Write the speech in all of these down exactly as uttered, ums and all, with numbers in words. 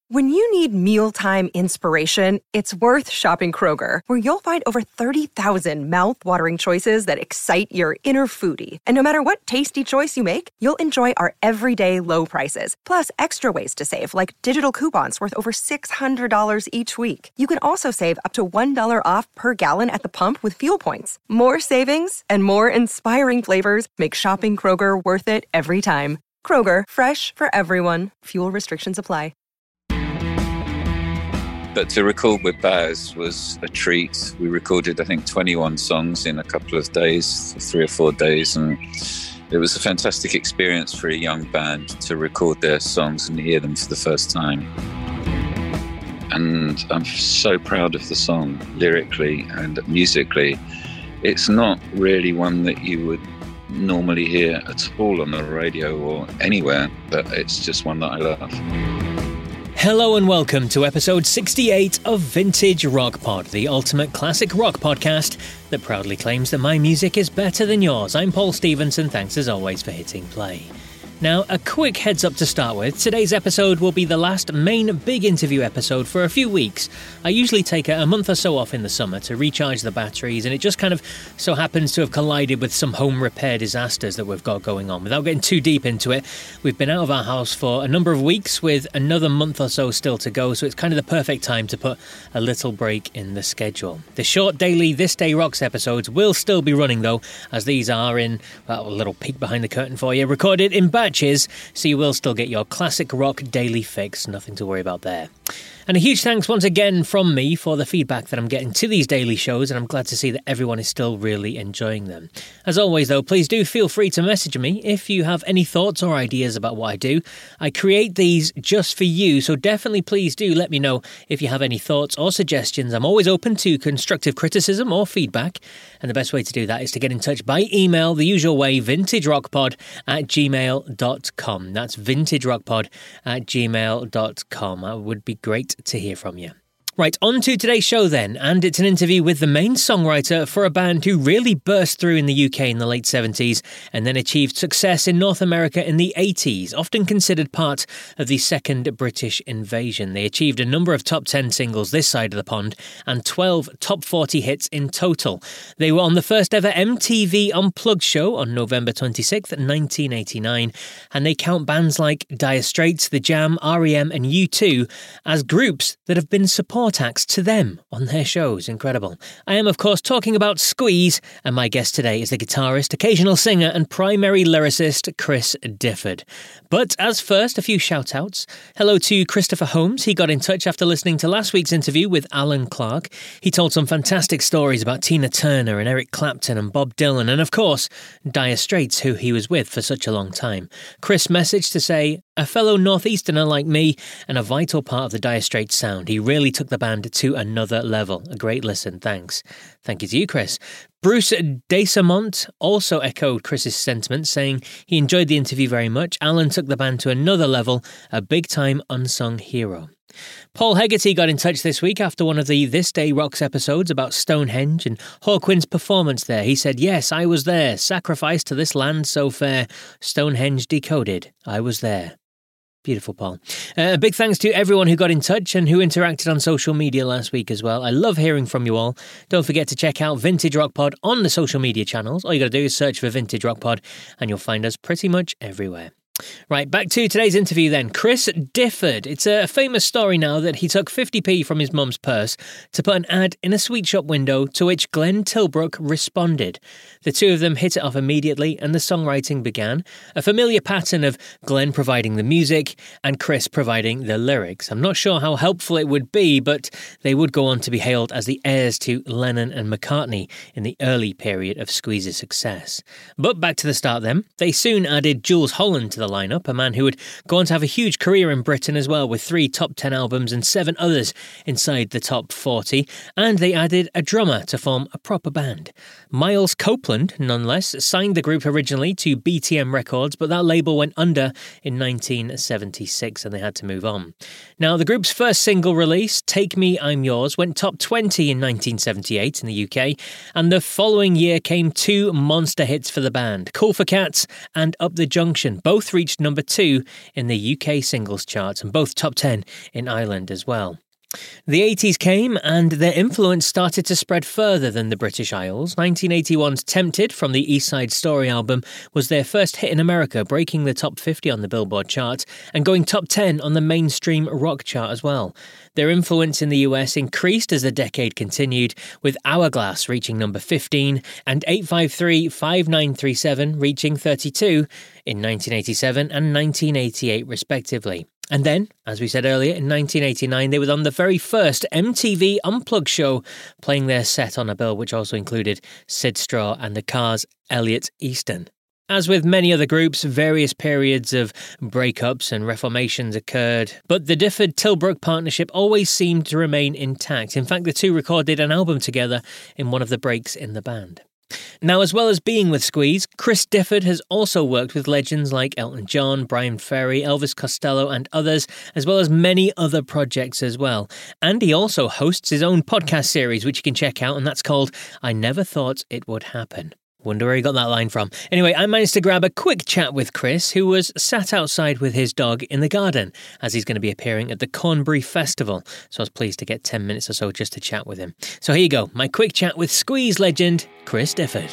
When you need mealtime inspiration, it's worth shopping Kroger, where you'll find over thirty thousand mouth-watering choices that excite your inner foodie. And no matter what tasty choice you make, you'll enjoy our everyday low prices, plus extra ways to save, like digital coupons worth over six hundred dollars each week. You can also save up to one dollar off per gallon at the pump with fuel points. More savings and more inspiring flavors make shopping Kroger worth it every time. Kroger, fresh for everyone. Fuel restrictions apply. But to record with Baz was a treat. We recorded, I think, twenty-one songs in a couple of days, three or four days. And it was a fantastic experience for a young band to record their songs and hear them for the first time. And I'm so proud of the song, lyrically and musically. It's not really one that you would normally hear at all on the radio or anywhere, but it's just one that I love. Hello and welcome to episode sixty-eight of Vintage Rock Pod, the ultimate classic rock podcast that proudly claims that my music is better than yours. I'm Paul Stevenson, thanks as always for hitting play. Now, a quick heads up to start with. Today's episode will be the last main big interview episode for a few weeks. I usually take a month or so off in the summer to recharge the batteries, and it just kind of so happens to have collided with some home repair disasters that we've got going on. Without getting too deep into it, we've been out of our house for a number of weeks with another month or so still to go, so it's kind of the perfect time to put a little break in the schedule. The short daily This Day Rocks episodes will still be running though, as these are in, well, a little peek behind the curtain for you, recorded in batch. So you will still get your classic rock daily fix, nothing to worry about there. And a huge thanks once again from me for the feedback that I'm getting to these daily shows, and I'm glad to see that everyone is still really enjoying them. As always though, please do feel free to message me if you have any thoughts or ideas about what I do. I create these just for you, so definitely please do let me know if you have any thoughts or suggestions. I'm always open to constructive criticism or feedback, and the best way to do that is to get in touch by email, the usual way, vintagerockpod at gmail dot com. That's vintagerockpod at gmail dot com. That would be great to hear from you. Right, on to today's show then, and it's an interview with the main songwriter for a band who really burst through in the U K in the late seventies and then achieved success in North America in the eighties, often considered part of the second British invasion. They achieved a number of top ten singles this side of the pond and twelve top forty hits in total. They were on the first ever M T V Unplugged show on November twenty-sixth, nineteen eighty-nine, and they count bands like Dire Straits, The Jam, R E M and U two as groups that have been supported acts to them on their shows. Incredible. I am, of course, talking about Squeeze, and my guest today is the guitarist, occasional singer, and primary lyricist, Chris Difford. But as first, a few shout-outs. Hello to Christopher Holmes. He got in touch after listening to last week's interview with Alan Clark. He told some fantastic stories about Tina Turner and Eric Clapton and Bob Dylan, and of course, Dire Straits, who he was with for such a long time. Chris messaged to say, a fellow Northeasterner like me, and a vital part of the Dire Straits sound. He really took the band to another level. A great listen, thanks. Thank you to you, Chris. Bruce Desamont also echoed Chris's sentiment, saying he enjoyed the interview very much. Alan took the band to another level, a big-time unsung hero. Paul Hegarty got in touch this week after one of the This Day Rocks episodes about Stonehenge and Hawkwind's performance there. He said, yes, I was there, sacrificed to this land so fair, Stonehenge decoded, I was there. Beautiful, Paul. Uh, a big thanks to everyone who got in touch and who interacted on social media last week as well. I love hearing from you all. Don't forget to check out Vintage Rock Pod on the social media channels. All you got to do is search for Vintage Rock Pod and you'll find us pretty much everywhere. Right, back to today's interview then. Chris Difford. It's a famous story now that he took fifty p from his mum's purse to put an ad in a sweet shop window, to which Glenn Tilbrook responded. The two of them hit it off immediately and the songwriting began. A familiar pattern of Glenn providing the music and Chris providing the lyrics. I'm not sure how helpful it would be, but they would go on to be hailed as the heirs to Lennon and McCartney in the early period of Squeeze's success. But back to the start then. They soon added Jools Holland to the lineup, a man who would go on to have a huge career in Britain as well, with three top ten albums and seven others inside the top forty, and they added a drummer to form a proper band. Miles Copeland, nonetheless, signed the group originally to B T M Records, but that label went under in nineteen seventy-six and they had to move on. Now, the group's first single release, Take Me, I'm Yours, went top twenty in nineteen seventy-eight in the U K, and the following year came two monster hits for the band, Cool for Cats and Up the Junction, both reached number two in the U K singles charts and both top ten in Ireland as well. The eighties came and their influence started to spread further than the British Isles. nineteen eighty-one's Tempted from the East Side Story album was their first hit in America, breaking the top fifty on the Billboard chart and going top ten on the mainstream rock chart as well. Their influence in the U S increased as the decade continued, with Hourglass reaching number fifteen and eight five three five nine three seven reaching thirty-two in nineteen eighty-seven and nineteen eighty-eight respectively. And then, as we said earlier, in nineteen eighty-nine, they were on the very first M T V Unplugged show, playing their set on a bill which also included Sid Straw and the Cars' Elliot Easton. As with many other groups, various periods of breakups and reformations occurred, but the Difford-Tilbrook partnership always seemed to remain intact. In fact, the two recorded an album together in one of the breaks in the band. Now, as well as being with Squeeze, Chris Difford has also worked with legends like Elton John, Brian Ferry, Elvis Costello and others, as well as many other projects as well. And he also hosts his own podcast series, which you can check out, and that's called I Never Thought It Would Happen. Wonder where he got that line from. Anyway, I managed to grab a quick chat with Chris, who was sat outside with his dog in the garden, as he's going to be appearing at the Cornbury Festival. So I was pleased to get ten minutes or so just to chat with him. So here you go, my quick chat with Squeeze legend, Chris Difford.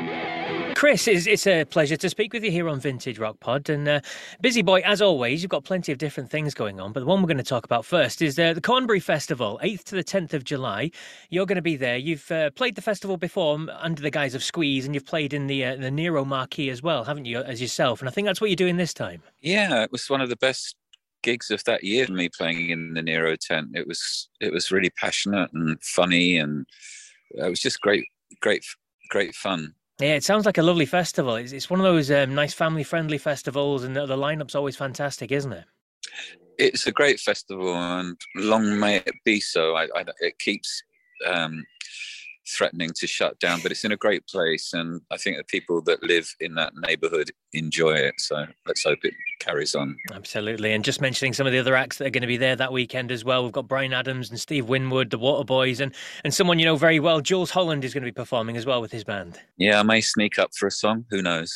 Chris, it's, it's a pleasure to speak with you here on Vintage Rock Pod. And uh, busy boy, as always, you've got plenty of different things going on. But the one we're going to talk about first is uh, the Cornbury Festival, eighth to the tenth of July. You're going to be there. You've uh, played the festival before under the guise of Squeeze, and you've played in the uh, the Nero Marquee as well, haven't you, as yourself? And I think that's what you're doing this time. Yeah, it was one of the best gigs of that year for me, playing in the Nero tent. It was it was really passionate and funny, and it was just great, great, great fun. Yeah, it sounds like a lovely festival. It's, it's one of those um, nice family-friendly festivals, and the, the line-up's always fantastic, isn't it? It's a great festival, and long may it be so. I, I, it keeps um, threatening to shut down, but it's in a great place, and I think the people that live in that neighbourhood enjoy it, so let's hope it carries on. Absolutely. And just mentioning some of the other acts that are going to be there that weekend as well, we've got Bryan Adams and Steve Winwood, the Waterboys, and, and someone you know very well, Jools Holland, is going to be performing as well with his band. Yeah, I may sneak up for a song, who knows?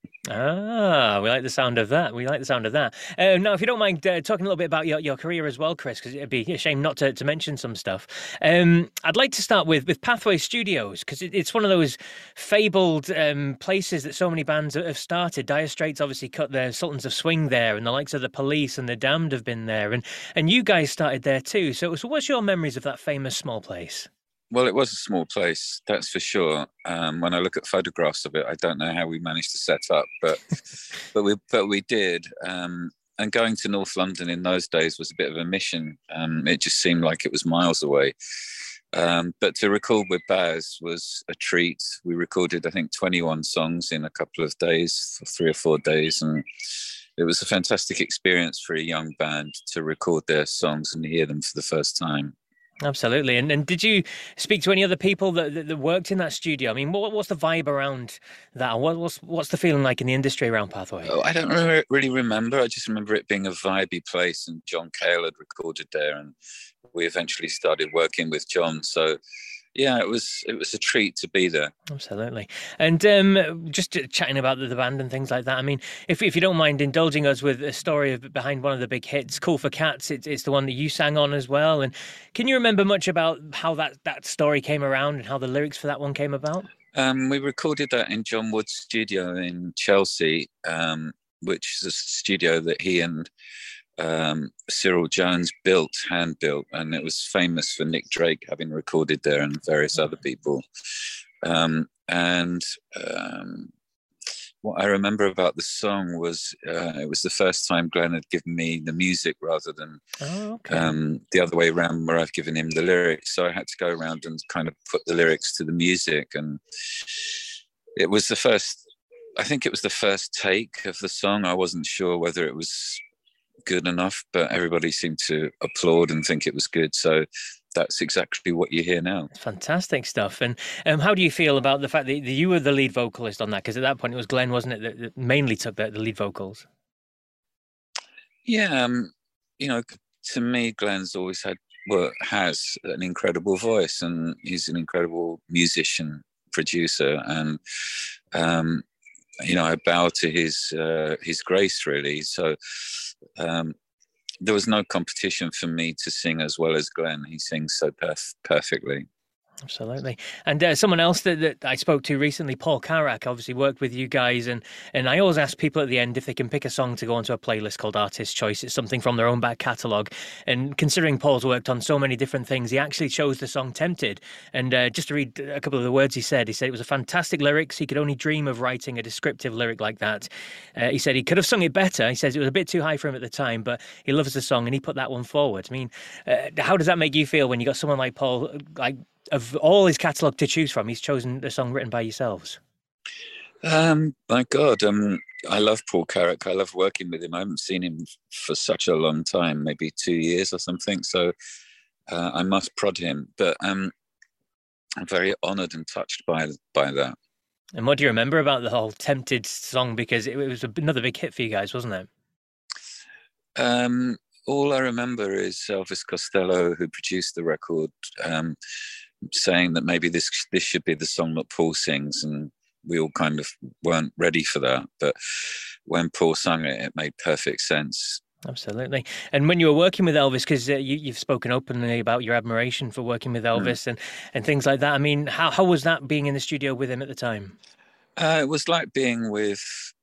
Ah, we like the sound of that. We like the sound of that. Uh, now, if you don't mind uh, talking a little bit about your, your career as well, Chris, because it'd be a shame not to, to mention some stuff. Um, I'd like to start with, with Pathway Studios, because it, it's one of those fabled um, places that so many bands have started. Dire Straits obviously cut their Sultans of Swing there, and the likes of the Police and the Damned have been there, and, and you guys started there too. So, so what's your memories of that famous small place? Well, it was a small place, that's for sure. Um, when I look at photographs of it, I don't know how we managed to set up, but but we but we did. Um, and going to North London in those days was a bit of a mission. Um, it just seemed like it was miles away. Um, but to record with Baz was a treat. We recorded, I think, twenty-one songs in a couple of days, three or four days, and it was a fantastic experience for a young band to record their songs and hear them for the first time. Absolutely. And and did you speak to any other people that, that, that worked in that studio? I mean, what what's the vibe around that? What, what's what's the feeling like in the industry around Pathway? Oh, I don't really, really remember. I just remember it being a vibey place, and John Cale had recorded there, and we eventually started working with John. So yeah, it was it was a treat to be there. Absolutely. And um, just chatting about the, the band and things like that, I mean, if if you don't mind indulging us with a story of, behind one of the big hits, Cool for Cats, it, it's the one that you sang on as well. And can you remember much about how that, that story came around and how the lyrics for that one came about? Um, we recorded that in John Wood's studio in Chelsea, um, which is a studio that he and um Cyril Jones built, hand built, and it was famous for Nick Drake having recorded there and various other people. Um and um what I remember about the song was uh, it was the first time Glenn had given me the music rather than oh, okay. um the other way around, where I've given him the lyrics. So I had to go around and kind of put the lyrics to the music, and it was the first I think it was the first take of the song. I wasn't sure whether it was good enough, but everybody seemed to applaud and think it was good, so that's exactly what you hear now. Fantastic stuff. And um, how do you feel about the fact that you were the lead vocalist on that? Because at that point it was Glenn, wasn't it, that, that mainly took the, the lead vocals? Yeah, um, you know, to me, Glenn's always had, well, has an incredible voice, and he's an incredible musician, producer, and um, you know, I bow to his uh, his grace, really. So um, there was no competition for me to sing as well as Glenn. He sings so perf- perfectly. Absolutely. And uh, someone else that, that I spoke to recently, Paul Carrack, obviously worked with you guys. And, and I always ask people at the end if they can pick a song to go onto a playlist called Artist Choice. It's something from their own back catalogue. And considering Paul's worked on so many different things, he actually chose the song Tempted. And uh, just to read a couple of the words he said, he said it was a fantastic lyrics. He could only dream of writing a descriptive lyric like that. Uh, he said he could have sung it better. He says it was a bit too high for him at the time, but he loves the song and he put that one forward. I mean, uh, how does that make you feel when you got someone like Paul, like, of all his catalogue to choose from, he's chosen a song written by yourselves? Um, my God, um, I love Paul Carrack. I love working with him. I haven't seen him for such a long time, maybe two years or something. So uh, I must prod him. But um, I'm very honoured and touched by by that. And what do you remember about the whole Tempted song? Because it, it was another big hit for you guys, wasn't it? Um, all I remember is Elvis Costello, who produced the record, um, saying that maybe this this should be the song that Paul sings, and we all kind of weren't ready for that. But when Paul sang it, it made perfect sense. Absolutely. And when you were working with Elvis, because uh, you, you've spoken openly about your admiration for working with Elvis mm. and, and things like that. I mean, how, how was that being in the studio with him at the time? Uh, it was like being with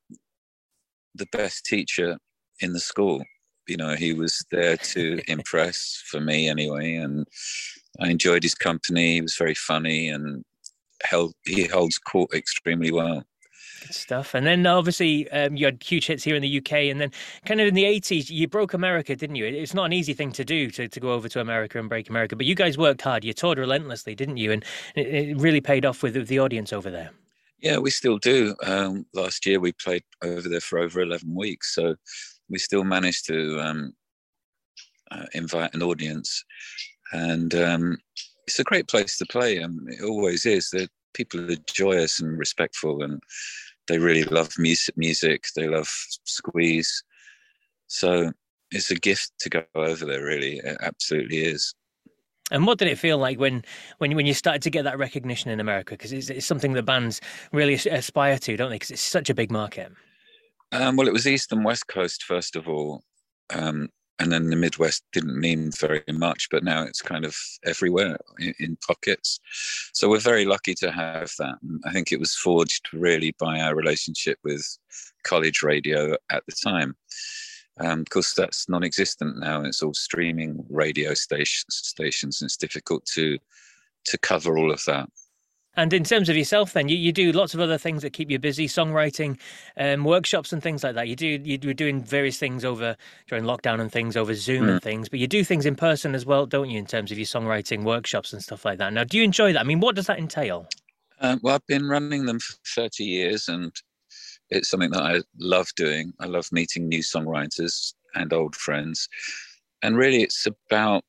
the best teacher in the school. You know, he was there to impress, for me anyway, and I enjoyed his company. He was very funny and held he holds court extremely well. Good stuff. And then obviously um, you had huge hits here in the U K, and then kind of in the eighties you broke America, didn't you? It's not an easy thing to do, to, to go over to America and break America, but you guys worked hard. You toured relentlessly, didn't you? And it, it really paid off with the audience over there. Yeah, we still do. Um, last year we played over there for over eleven weeks, so we still managed to um, uh, invite an audience. And um, it's a great place to play. Um, it always is. That people are joyous and respectful, and they really love music. Music. They love Squeeze. So it's a gift to go over there. Really, it absolutely is. And what did it feel like when, when, when you started to get that recognition in America? Because it's, it's something that bands really aspire to, don't they? Because it's such a big market. Um, well, it was East and West Coast first of all. Um, And then the Midwest didn't mean very much, but now it's kind of everywhere in, in pockets. So we're very lucky to have that. And I think it was forged really by our relationship with college radio at the time. Um, of course, that's non-existent now. It's all streaming radio stations, stations, and it's difficult to to cover all of that. And in terms of yourself, then you, you do lots of other things that keep you busy, songwriting, um, workshops, and things like that. You do you were doing various things over during lockdown and things over Zoom mm. and things, but you do things in person as well, don't you? In terms of your songwriting workshops and stuff like that. Now, do you enjoy that? I mean, what does that entail? Um, well, I've been running them for thirty years, and it's something that I love doing. I love meeting new songwriters and old friends, and really, it's about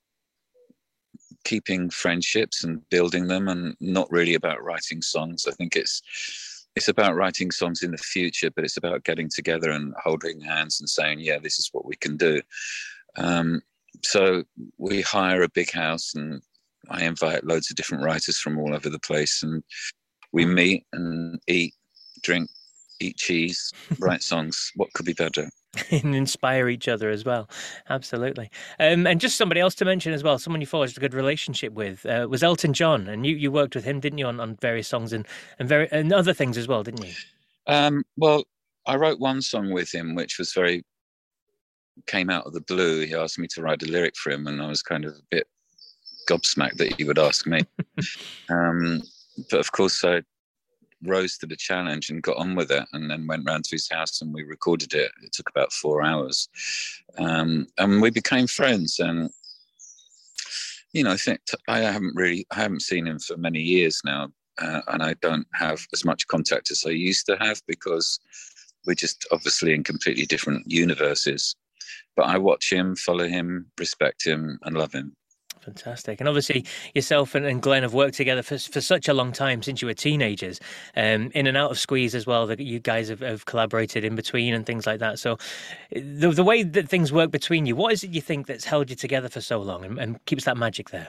keeping friendships and building them, and not really about writing songs. I think it's it's about writing songs in the future, but it's about getting together and holding hands and saying, yeah, this is what we can do. Um, so we hire a big house, and I invite loads of different writers from all over the place, and we meet and eat, drink, eat cheese, write songs. What could be better? And inspire each other as well. Absolutely. Um, and just somebody else to mention as well, someone you forged a good relationship with, uh, was Elton John. And you, you worked with him, didn't you, on, on various songs and, and, very, and other things as well, didn't you? Um, well, I wrote one song with him, which was very, came out of the blue. He asked me to write a lyric for him, and I was kind of a bit gobsmacked that he would ask me. um, but of course, I rose to the challenge and got on with it, and then went round to his house and we recorded it. It took about four hours, um, and we became friends. And you know, I think I haven't really, I haven't seen him for many years now, uh, and I don't have as much contact as I used to have, because we're just obviously in completely different universes. But I watch him, follow him, respect him, and love him. Fantastic. And obviously yourself and, and Glenn have worked together for for such a long time, since you were teenagers, um, in and out of Squeeze as well, that you guys have, have collaborated in between and things like that. So the, the way that things work between you, what is it you think that's held you together for so long and, and keeps that magic there?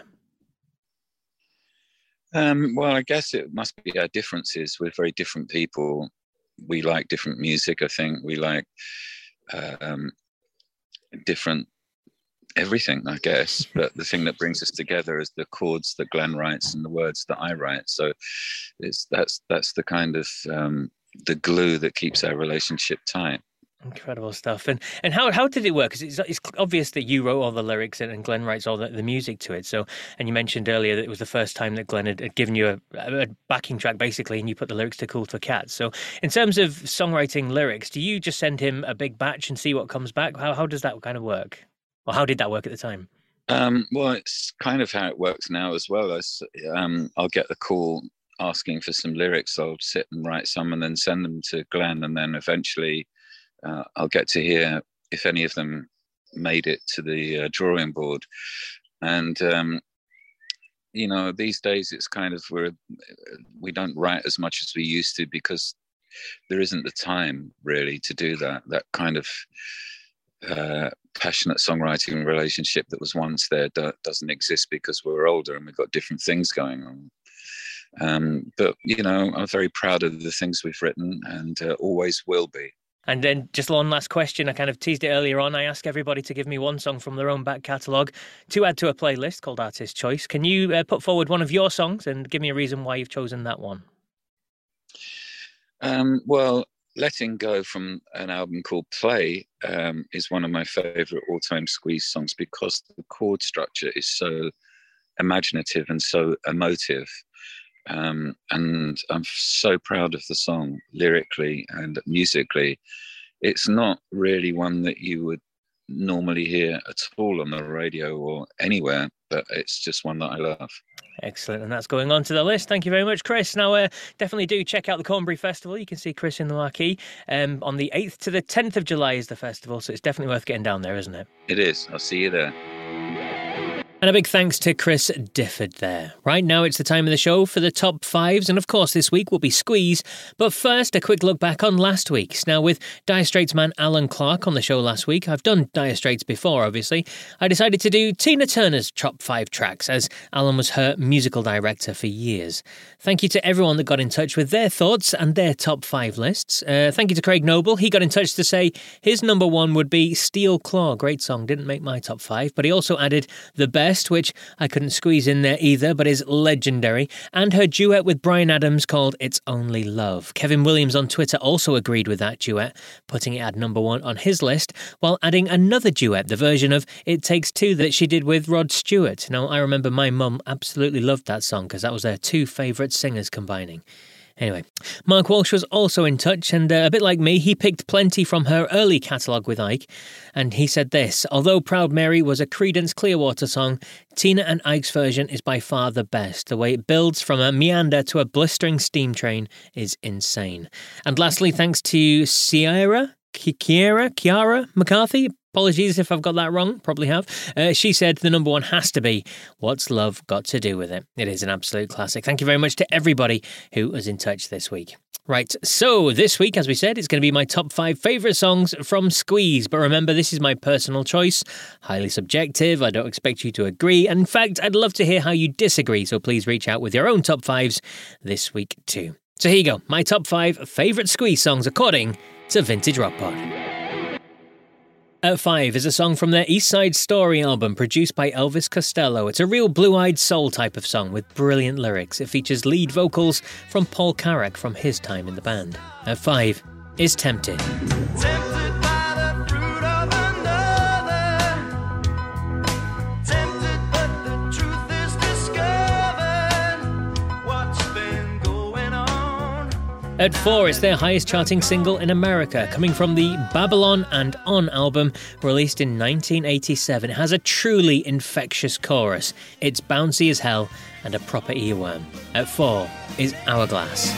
Um, well, I guess it must be our differences. We're very different people. we like different music. I think we like um, different everything, I guess. But the thing that brings us together is the chords that Glenn writes and the words that I write. So it's that's that's the kind of um, the glue that keeps our relationship tight. Incredible stuff. And and how how did it work? Because it's, it's obvious that you wrote all the lyrics and, and Glenn writes all the, the music to it. So, and you mentioned earlier that it was the first time that Glenn had, had given you a, a backing track, basically, and you put the lyrics to Cool to Cat. So in terms of songwriting lyrics, do you just send him a big batch and see what comes back? How how does that kind of work? Or how did that work at the time? Um, well, it's kind of how it works now as well. As um, I'll get the call asking for some lyrics. I'll sit and write some and then send them to Glenn, and then eventually Uh, I'll get to hear if any of them made it to the uh, drawing board. And, um, you know, these days it's kind of, we're, we don't write as much as we used to because there isn't the time really to do that. That kind of uh, passionate songwriting relationship that was once there do- doesn't exist because we're older and we've got different things going on. Um, but, you know, I'm very proud of the things we've written and uh, always will be. And then just one last question. I kind of teased it earlier on. I ask everybody to give me one song from their own back catalogue to add to a playlist called Artist Choice. Can you uh, put forward one of your songs and give me a reason why you've chosen that one? Um, well, Letting Go from an album called Play um, is one of my favourite all-time Squeeze songs because the chord structure is so imaginative and so emotive. Um, and I'm so proud of the song lyrically and musically. It's not really one that you would normally hear at all on the radio or anywhere, but it's just one that I love. Excellent. And that's going on to the list. Thank you very much, Chris. Now, uh, definitely do check out the Cornbury Festival. You can see Chris in the marquee. Um, on the eighth to the tenth of July is the festival, so it's definitely worth getting down there, isn't it? It is. I'll see you there. And a big thanks to Chris Difford there. Right now it's the time of the show for the top fives, and of course this week will be Squeeze. But first, a quick look back on last week's. Now, with Dire Straits man Alan Clark on the show last week, I've done Dire Straits before, obviously, I decided to do Tina Turner's top five tracks, as Alan was her musical director for years. Thank you to everyone that got in touch with their thoughts and their top five lists. Uh, thank you to Craig Noble. He got in touch to say his number one would be Steel Claw. Great song, didn't make my top five, but he also added The Best, which I couldn't squeeze in there either, but is legendary, and her duet with Bryan Adams called It's Only Love. Kevin Williams on Twitter also agreed with that duet, putting it at number one on his list, while adding another duet, the version of It Takes Two that she did with Rod Stewart. Now, I remember my mum absolutely loved that song because that was their two favourite singers combining. Anyway, Mark Walsh was also in touch, and uh, a bit like me, he picked plenty from her early catalogue with Ike, and he said this: although Proud Mary was a Creedence Clearwater song, Tina and Ike's version is by far the best. The way it builds from a meander to a blistering steam train is insane. And lastly, thanks to Sierra, Kiara, Kiara McCarthy. Apologies if I've got that wrong, probably have. Uh, she said the number one has to be What's Love Got to Do With It? It is an absolute classic. Thank you very much to everybody who was in touch this week. Right, so this week, as we said, it's going to be my top five favourite songs from Squeeze. But remember, this is my personal choice, highly subjective. I don't expect you to agree. And in fact, I'd love to hear how you disagree. So please reach out with your own top fives this week too. So here you go, my top five favourite Squeeze songs according to Vintage Rock Pod. At five is a song from their East Side Story album produced by Elvis Costello. It's a real blue-eyed soul type of song with brilliant lyrics. It features lead vocals from Paul Carrack from his time in the band. At five is Tempted. Tempted by the fruit of another. Tempted, but the truth is discovered. What's been going on? At four, it's their highest charting single in America, coming from the Babylon and On album, released in nineteen eighty-seven. It has a truly infectious chorus. It's bouncy as hell and a proper earworm. At four is Hourglass.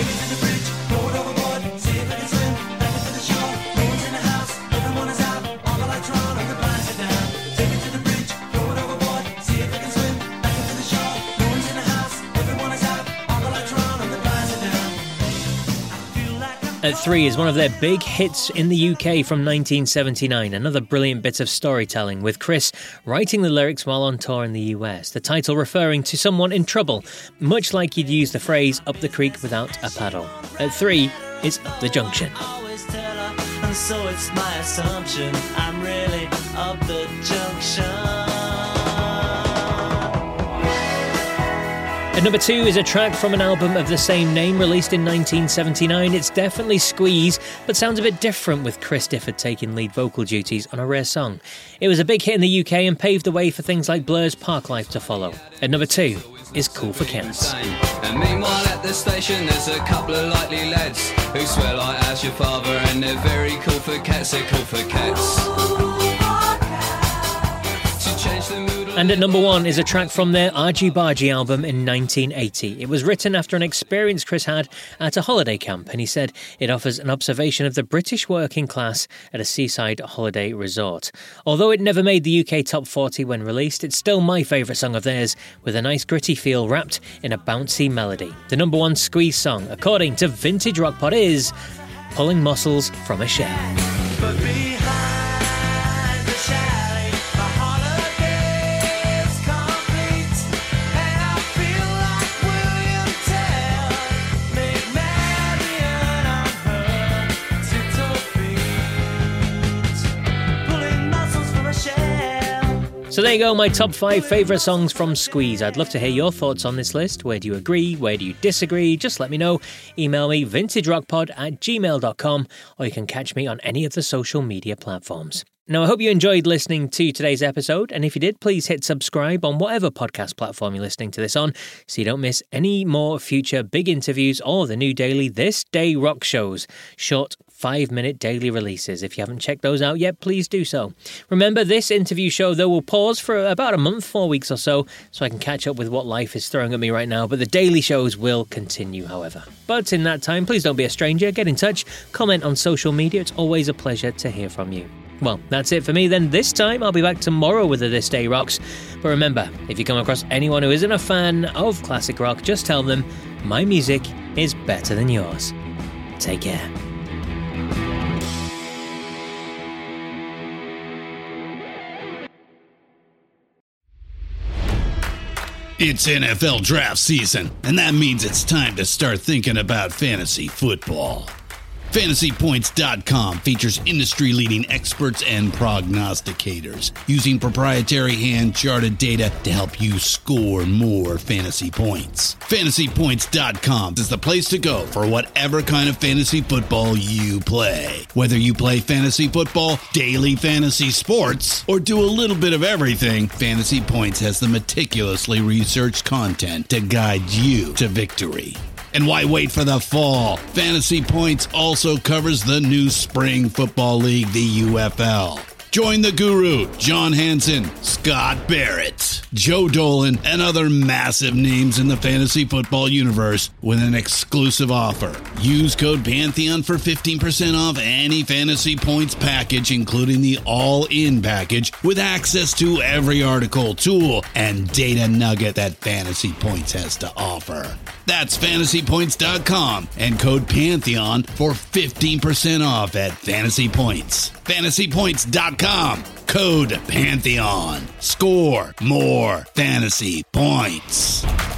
At three is one of their big hits in the U K from nineteen seventy-nine, another brilliant bit of storytelling, with Chris writing the lyrics while on tour in the U S, the title referring to someone in trouble, much like you'd use the phrase up the creek without a paddle. At three is Up the Junction. Always tell her, and so it's my assumption I'm really up the junction. At number two is a track from an album of the same name released in nineteen seventy-nine. It's definitely Squeeze, but sounds a bit different with Chris Difford taking lead vocal duties on a rare song. It was a big hit in the U K and paved the way for things like Blur's Parklife to follow. At number two is Cool for Cats. And meanwhile at the station there's a couple of likely lads who swear like as your father, and they're very cool for cats, they're cool for cats. To change the mood. And at number one is a track from their Argy Bargy album in nineteen eighty. It was written after an experience Chris had at a holiday camp, and he said it offers an observation of the British working class at a seaside holiday resort. Although it never made the U K top forty when released, it's still my favourite song of theirs, with a nice gritty feel wrapped in a bouncy melody. The number one Squeeze song, according to Vintage Rock Pod, is Pulling Muscles from a Shell. But behind the chalet, my holiday is complete, and I feel like William Tell, made Marion on her tiptoe feet, pulling muscles from a shell. So there you go, my top five favourite songs from Squeeze. I'd love to hear your thoughts on this list. Where do you agree? Where do you disagree? Just let me know. Email me vintagerockpod at gmail dot com, or you can catch me on any of the social media platforms. Now, I hope you enjoyed listening to today's episode, and if you did, please hit subscribe on whatever podcast platform you're listening to this on, so you don't miss any more future big interviews or the new daily This Day Rock shows. Short five-minute daily releases. If you haven't checked those out yet, please do so. Remember, this interview show, though, will pause for about a month, four weeks or so, so I can catch up with what life is throwing at me right now, but the daily shows will continue, however. But in that time, please don't be a stranger. Get in touch, comment on social media. It's always a pleasure to hear from you. Well, that's it for me then. This time, I'll be back tomorrow with the This Day Rocks. But remember, if you come across anyone who isn't a fan of classic rock, just tell them my music is better than yours. Take care. It's N F L draft season, and that means it's time to start thinking about fantasy football. Fantasy Points dot com features industry-leading experts and prognosticators using proprietary hand-charted data to help you score more fantasy points. Fantasy Points dot com is the place to go for whatever kind of fantasy football you play. Whether you play fantasy football, daily fantasy sports, or do a little bit of everything, Fantasy Points has the meticulously researched content to guide you to victory. And why wait for the fall? Fantasy Points also covers the new Spring Football League, the U F L. Join the guru, John Hansen, Scott Barrett, Joe Dolan, and other massive names in the fantasy football universe with an exclusive offer. Use code Pantheon for fifteen percent off any Fantasy Points package, including the all-in package, with access to every article, tool, and data nugget that Fantasy Points has to offer. That's Fantasy Points dot com and code Pantheon for fifteen percent off at Fantasy Points. Fantasy Points dot com, code Pantheon. Score more fantasy points.